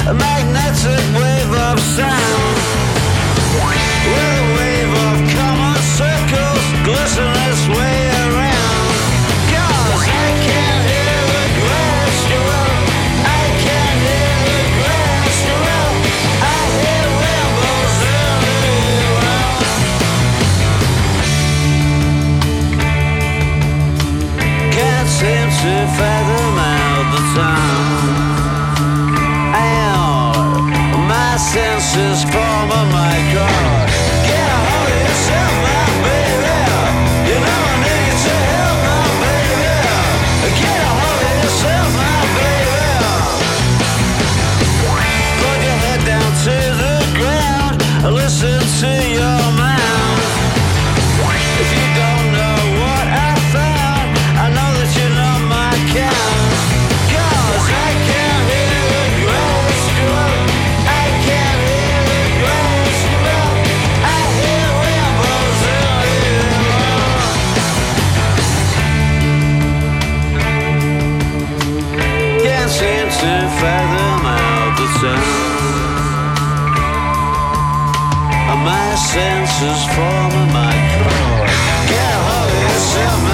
a magnetic wave of sound, with a wave of common circles glisten its way around. 'Cause I can hear the grass grow, I can hear the grass grow, I hear rainbows in the air. Can't seem to fathom out the time. My senses form a micro. Get a hold of yourself, my baby. You know I need your help, my baby. Get a hold of yourself, my baby. Put your head down to the ground, listen to your mind. If you don't know what I found, I know that you know my kind. 'Cause I can hear the grass grow, I can hear the grass grow, I hear rainbows in the air. Can't seem to fathom out the sound. My senses form a micro. Get a hold of yourself.